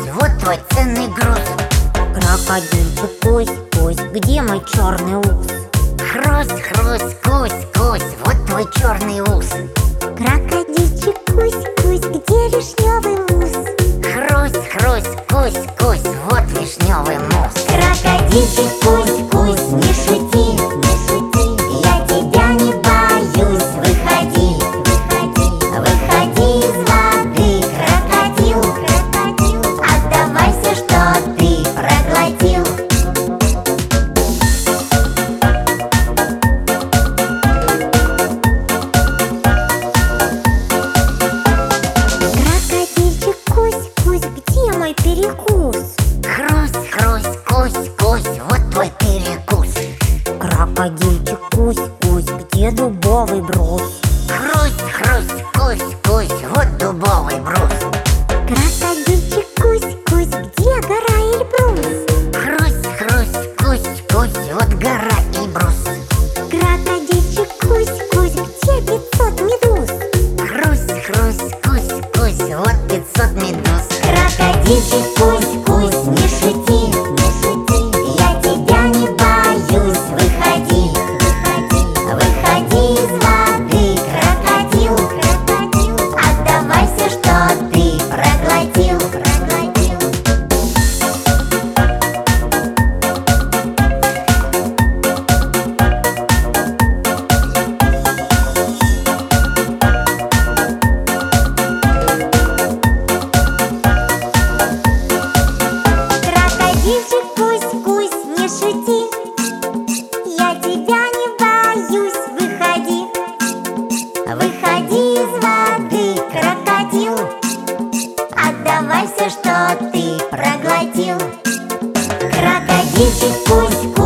вот твой ценный груз. Крокодильчик, кусь, кусь, где мой черный ус? Хрусть, хрусть, кусь, кусь, вот твой черный ус. Крокодильчик, кусь, кусь, где вишневый мусс? Хрусть, хрусть, кусь, кусь, вот вишневый мусс. Крокодильчик, кусь, кусь, не шути, не шути, я тебя не боюсь. Выходи, выходи, выходи из воды, крокодил, крокодил, отдавай все, что ты проглотил. Крокодильчик, кусь, кусь, где мой перекус? Хрусть, хрусть, кусь, кусь, вот твой перекус. Крокодильчик, кусь, кусь, где дубовый брус? Хрусть, хрусть, кусь, кусь, вот дубовый брус. Крокодильчик, кусь, кусь, где гора Эльбрус? Хрусть, хрусть, кусь, кусь, вот гора Эльбрус. Крокодильчик, кусь, кусь, где 500 медуз? Хрусть, хрусть, кусь, кусь, вот 500 медуз. Крокодильчик, кусь, кусь, не шути, не шути, я тебя не боюсь. Выходи, выходи, выходи из воды, крокодил, крокодил, отдавай все, что ты проглотил, проглотил. Крокодильчик, кусь, кусь, не шути, я тебя не боюсь. Выходи, выходи из воды, крокодил, отдавай все, что ты проглотил. Крокодильчик, кусь, кусь.